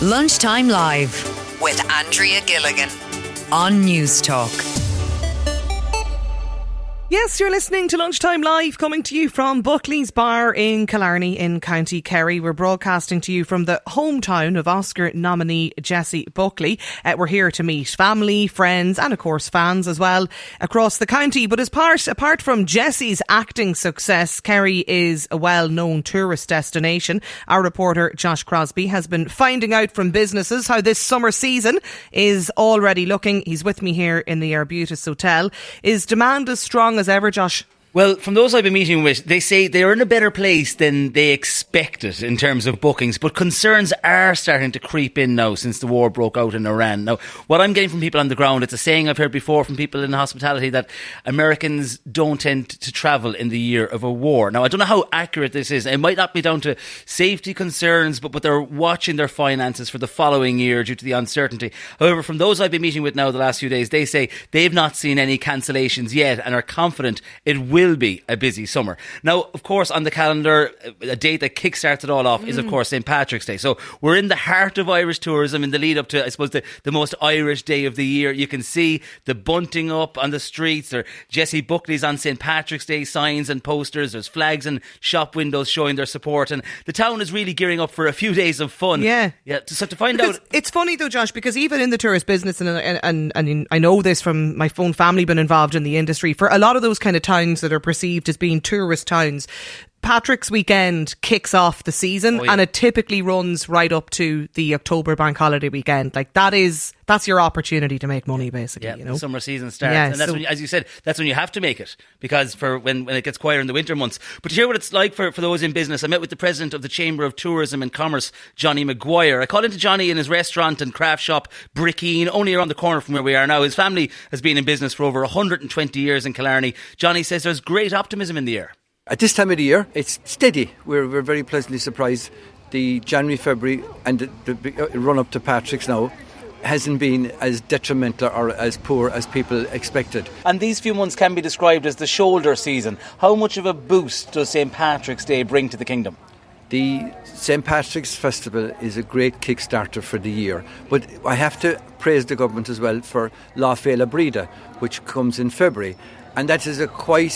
Lunchtime Live with Andrea Gilligan on News Talk. Yes, you're listening to Lunchtime Live, coming to you from Buckley's Bar in Killarney in County Kerry. We're broadcasting to you from the hometown of Oscar nominee Jessie Buckley. We're here to meet family, friends and of course fans as well across the county. But apart from Jessie's acting success, Kerry is a well-known tourist destination. Our reporter Josh Crosby has been finding out from businesses how this summer season is already looking. He's with me here in the Arbutus Hotel. Is demand as strong as ever, Josh? Well, from those I've been meeting with, they say they're in a better place than they expected in terms of bookings, but concerns are starting to creep in now since the war broke out in Iran. Now, what I'm getting from people on the ground, it's a saying I've heard before from people in hospitality that Americans don't tend to travel in the year of a war. Now, I don't know how accurate this is. It might not be down to safety concerns, but they're watching their finances for the following year due to the uncertainty. However, from those I've been meeting with now the last few days, they say they've not seen any cancellations yet and are confident it will be a busy summer. Now, of course, on the calendar, a date that kickstarts it all off is, of course, St. Patrick's Day. So we're in the heart of Irish tourism in the lead up to, I suppose, the most Irish day of the year. You can see the bunting up on the streets. There are Jessie Buckley's on St. Patrick's Day signs and posters. There's flags and shop windows showing their support. And the town is really gearing up for a few days of fun. Yeah. So to find out... It's funny though, Josh, because even in the tourist business, and I know this from my own family being involved in the industry, for a lot of those kind of towns that are perceived as being tourist towns, Patrick's weekend kicks off the season and it typically runs right up to the October bank holiday weekend. Like that's your opportunity to make money, basically. Yeah, you know? The summer season starts. Yeah, and that's when, as you said, that's when you have to make it, because for when it gets quieter in the winter months. But to hear what it's like for those in business, I met with the president of the Chamber of Tourism and Commerce, Johnny Maguire. I called into Johnny in his restaurant and craft shop, Brickeen, only around the corner from where we are now. His family has been in business for over 120 years in Killarney. Johnny says there's great optimism in the air. At this time of the year, it's steady. We're very pleasantly surprised. The January, February and the run up to Patrick's now hasn't been as detrimental or as poor as people expected. And these few months can be described as the shoulder season. How much of a boost does St. Patrick's Day bring to the kingdom? The St. Patrick's Festival is a great kickstarter for the year. But I have to praise the government as well for La Féile Breda, which comes in February. And that is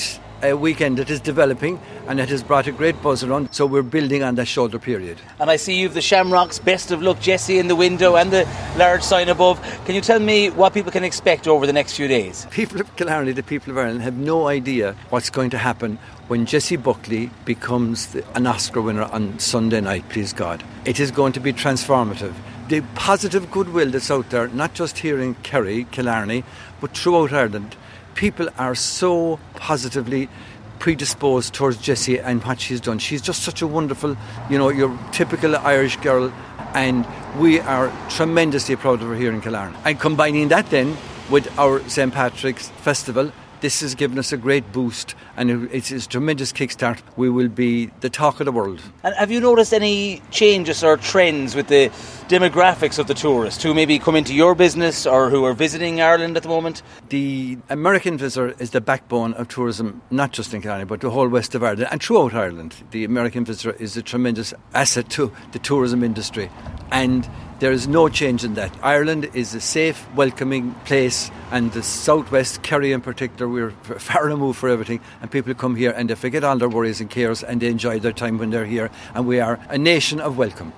a weekend that is developing and it has brought a great buzz around, so we're building on that shoulder period. And I see you've the Shamrocks Best of Luck Jessie in the window and the large sign above. Can you tell me what people can expect over the next few days? People of Killarney, the people of Ireland, have no idea what's going to happen when Jessie Buckley becomes an Oscar winner on Sunday night, please God. It is going to be transformative. The positive goodwill that's out there, not just here in Kerry, Killarney, but throughout Ireland, people are so positively predisposed towards Jessie and what she's done. She's just such a wonderful, your typical Irish girl, and we are tremendously proud of her here in Killarney. And combining that then with our St. Patrick's Festival, this has given us a great boost and it's a tremendous kickstart. We will be the talk of the world. And have you noticed any changes or trends with the demographics of the tourists who maybe come into your business or who are visiting Ireland at the moment? The American visitor is the backbone of tourism, not just in Killarney, but the whole west of Ireland and throughout Ireland. The American visitor is a tremendous asset to the tourism industry, and there is no change in that. Ireland is a safe, welcoming place, and the southwest, Kerry in particular, we're far removed for everything, and people come here and they forget all their worries and cares and they enjoy their time when they're here, and we are a nation of welcome.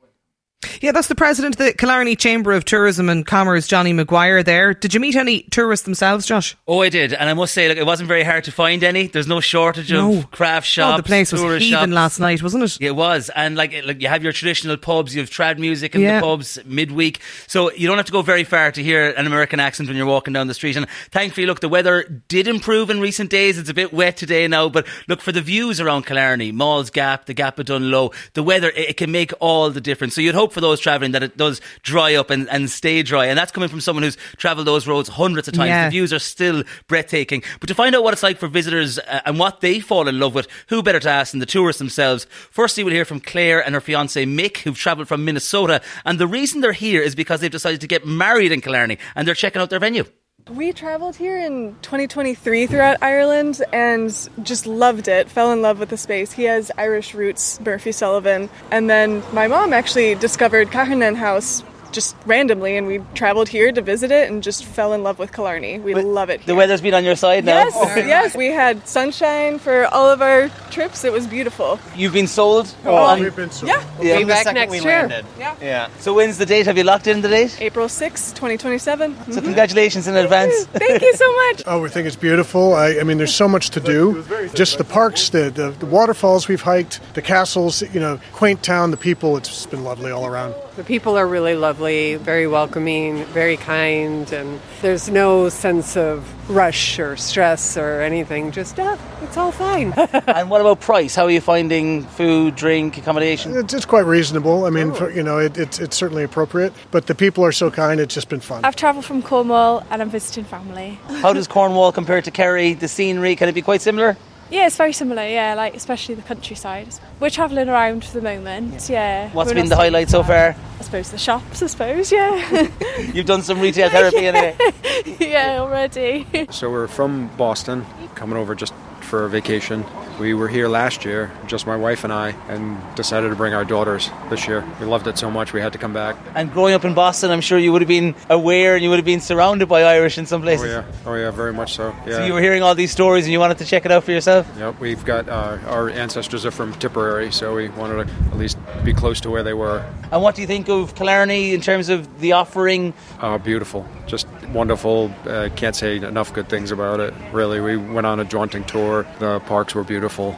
Yeah, that's the president of the Killarney Chamber of Tourism and Commerce, Johnny Maguire there. Did you meet any tourists themselves, Josh? Oh, I did. And I must say, it wasn't very hard to find any. There's no shortage of craft shops. Oh, the place was heaving last night, wasn't it? Yeah, it was. And like you have your traditional pubs, you have trad music in the pubs midweek. So you don't have to go very far to hear an American accent when you're walking down the street. And thankfully, look, the weather did improve in recent days. It's a bit wet today now. But look, for the views around Killarney, Mall's Gap, the Gap of Dunlow, the weather, it can make all the difference. So you'd hope for those travelling that it does dry up and stay dry, and that's coming from someone who's travelled those roads hundreds of times. The views are still breathtaking. But to find out what it's like for visitors and what they fall in love with, who better to ask than the tourists themselves? Firstly, we'll hear from Claire and her fiancé Mick, who've travelled from Minnesota, and the reason they're here is because they've decided to get married in Killarney and they're checking out their venue. We travelled here in 2023 throughout Ireland and just loved it, fell in love with the space. He has Irish roots, Murphy Sullivan. And then my mom actually discovered Cahernan House just randomly, and we travelled here to visit it and just fell in love with Killarney. We love it here. The weather's been on your side now? Yes. We had sunshine for all of our trips. It was beautiful. You've been sold? We've been sold. Yeah. We'll be back next year. Yeah. So when's the date? Have you locked in the date? April 6, 2027. So congratulations in advance. Thank you so much. Oh, we think it's beautiful. I mean, there's so much to do. Just the parks, the waterfalls we've hiked, the castles, quaint town, the people. It's been lovely all around. The people are really lovely, very welcoming, very kind, and there's no sense of rush or stress or anything. Just, it's all fine. And what about price? How are you finding food, drink, accommodation? It's quite reasonable. I mean, it's certainly appropriate, but the people are so kind, it's just been fun. I've travelled from Cornwall and I'm visiting family. How does Cornwall compare to Kerry? The scenery, can it be quite similar? Yeah, it's very similar, especially the countryside. We're travelling around for the moment, yeah. What's been the highlight so far? I suppose the shops, yeah. You've done some retail therapy anyway? Yeah, already. So we're from Boston, coming over just for a vacation. We were here last year, just my wife and I, and decided to bring our daughters this year. We loved it so much we had to come back. And growing up in Boston, I'm sure you would have been aware and you would have been surrounded by Irish in some places. Oh yeah, very much so. Yeah. So you were hearing all these stories and you wanted to check it out for yourself? Yep, we've got our ancestors are from Tipperary, so we wanted to at least be close to where they were. And what do you think of Killarney in terms of the offering? Beautiful, just wonderful. Can't say enough good things about it, really. We went on a jaunting tour. The parks were beautiful.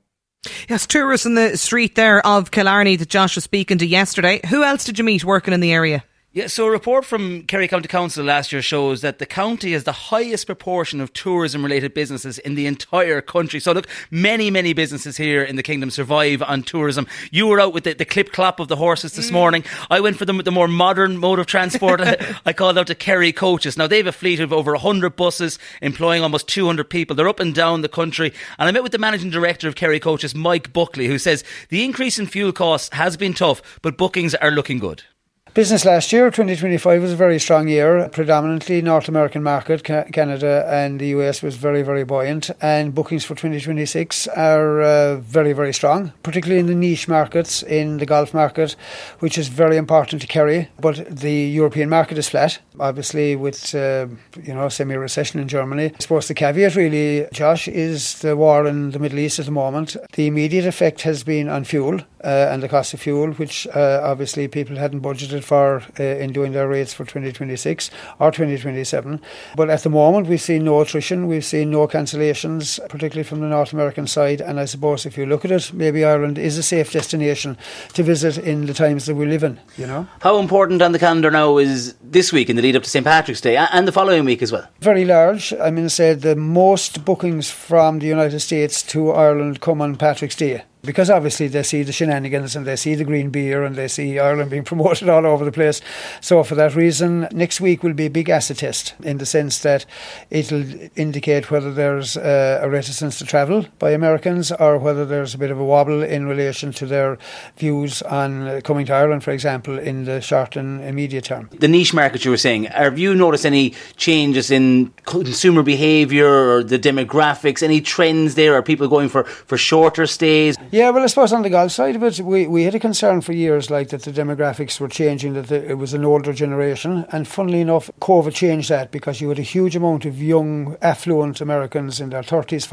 Yes, tourists in the street there of Killarney that Josh was speaking to yesterday. Who else did you meet working in the area? Yeah, so a report from Kerry County Council last year shows that the county has the highest proportion of tourism-related businesses in the entire country. So look, many businesses here in the kingdom survive on tourism. You were out with the clip-clop of the horses this morning. I went for the more modern mode of transport. I called out to Kerry Coaches. Now, they have a fleet of over 100 buses employing almost 200 people. They're up and down the country. And I met with the managing director of Kerry Coaches, Mike Buckley, who says the increase in fuel costs has been tough, but bookings are looking good. Business last year, 2025, was a very strong year. Predominantly North American market, Canada and the US was very, very buoyant. And bookings for 2026 are very, very strong, particularly in the niche markets, in the golf market, which is very important to Kerry. But the European market is flat, obviously with, semi-recession in Germany. I suppose the caveat really, Josh, is the war in the Middle East at the moment. The immediate effect has been on fuel and the cost of fuel, which obviously people hadn't budgeted for in doing their rates for 2026 or 2027. But at the moment we've seen no attrition, we've seen no cancellations, particularly from the North American side. And I suppose if you look at it, maybe Ireland is a safe destination to visit in the times that we live in, How important on the calendar now is this week in the lead up to St. Patrick's Day and the following week as well? Very large. I mean, say the most bookings from the United States to Ireland come on Patrick's Day. Because obviously they see the shenanigans and they see the green beer and they see Ireland being promoted all over the place. So for that reason, next week will be a big acid test in the sense that it'll indicate whether there's a reticence to travel by Americans or whether there's a bit of a wobble in relation to their views on coming to Ireland, for example, in the short and immediate term. The niche market you were saying, have you noticed any changes in consumer behaviour or the demographics, any trends there? Are people going for shorter stays? Yeah, well, I suppose on the golf side of it, we had a concern for years that the demographics were changing, that it was an older generation. And funnily enough, COVID changed that because you had a huge amount of young, affluent Americans in their 30s,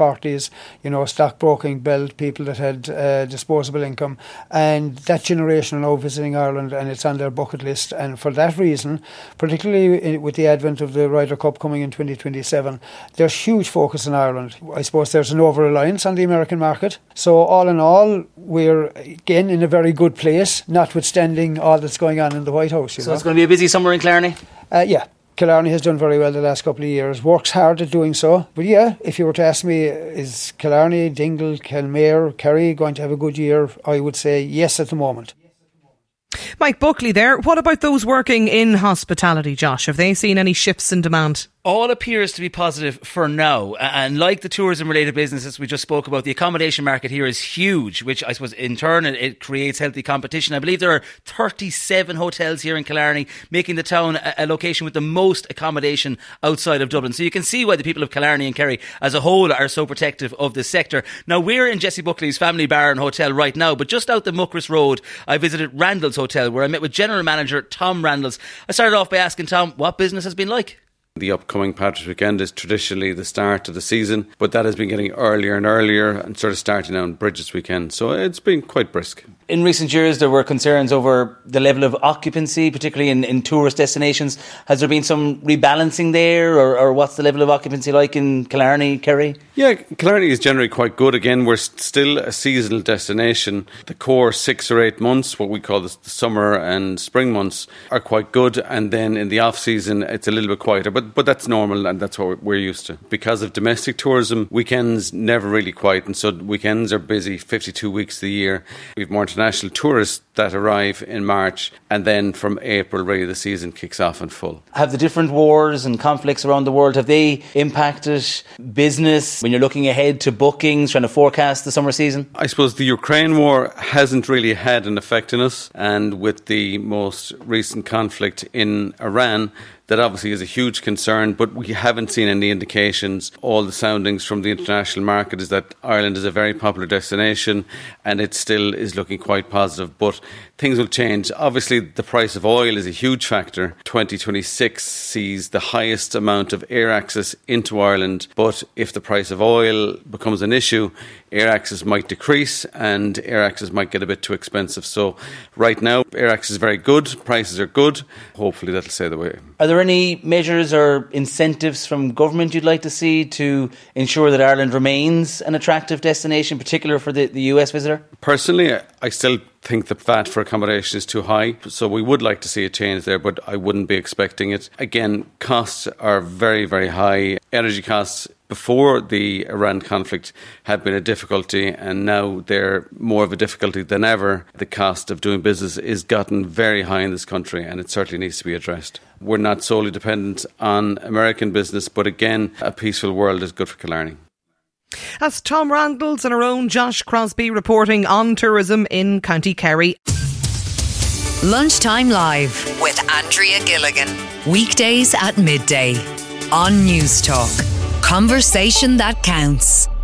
40s, stockbroking belt, people that had disposable income. And that generation are now visiting Ireland and it's on their bucket list. And for that reason, particularly with the advent of the Ryder Cup coming in 2027, there's huge focus in Ireland. I suppose there's an over-reliance on the American market. So all in all, we're again in a very good place, notwithstanding all that's going on in the White House. So it's going to be a busy summer in Killarney? Yeah. Killarney has done very well the last couple of years, works hard at doing so. But yeah, if you were to ask me, is Killarney, Dingle, Kelmare, Kerry going to have a good year? I would say yes at the moment. Mike Buckley there. What about those working in hospitality, Josh? Have they seen any shifts in demand? all appears to be positive for now. And like the tourism-related businesses we just spoke about, the accommodation market here is huge, which I suppose in turn it creates healthy competition. I believe there are 37 hotels here in Killarney, making the town a location with the most accommodation outside of Dublin. So you can see why the people of Killarney and Kerry as a whole are so protective of this sector. Now, we're in Jessie Buckley's family bar and hotel right now, but just out the Muckross Road, I visited Randall's Hotel, where I met with General Manager Tom Randalls. I started off by asking Tom what business has been like. The upcoming Patrick's Weekend is traditionally the start of the season, but that has been getting earlier and earlier and sort of starting on Bridget's Weekend. So it's been quite brisk. In recent years, there were concerns over the level of occupancy, particularly in tourist destinations. Has there been some rebalancing there, or what's the level of occupancy like in Killarney, Kerry? Yeah, Killarney is generally quite good. Again, we're still a seasonal destination. The core 6 or 8 months, what we call the summer and spring months, are quite good. And then in the off-season, it's a little bit quieter. But that's normal, and that's what we're used to. Because of domestic tourism, weekends never really quiet. And so weekends are busy 52 weeks of the year. We've more international tourists that arrive in March, and then from April, really, the season kicks off in full. Have the different wars and conflicts around the world, have they impacted business when you're looking ahead to bookings, trying to forecast the summer season? I suppose the Ukraine war hasn't really had an effect on us, and with the most recent conflict in Iran, that obviously is a huge concern, but we haven't seen any indications. All the soundings from the international market is that Ireland is a very popular destination, and it still is looking quite positive. But things will change. Obviously, the price of oil is a huge factor. 2026 sees the highest amount of air access into Ireland, but if the price of oil becomes an issue, air access might decrease and air access might get a bit too expensive. So right now, air access is very good, prices are good. Hopefully that'll stay the way. Are there any measures or incentives from government you'd like to see to ensure that Ireland remains an attractive destination, particularly for the US visitor? Personally, I still think the VAT for accommodation is too high, so we would like to see a change there, but I wouldn't be expecting it. Again, costs are very, very high. Energy costs before the Iran conflict have been a difficulty, and now they're more of a difficulty than ever. The cost of doing business is gotten very high in this country, and it certainly needs to be addressed. We're not solely dependent on American business, but again, a peaceful world is good for Killarney. That's Tom Randalls and our own Josh Crosby reporting on tourism in County Kerry. Lunchtime Live with Andrea Gilligan. Weekdays at midday on News Talk. Conversation that counts.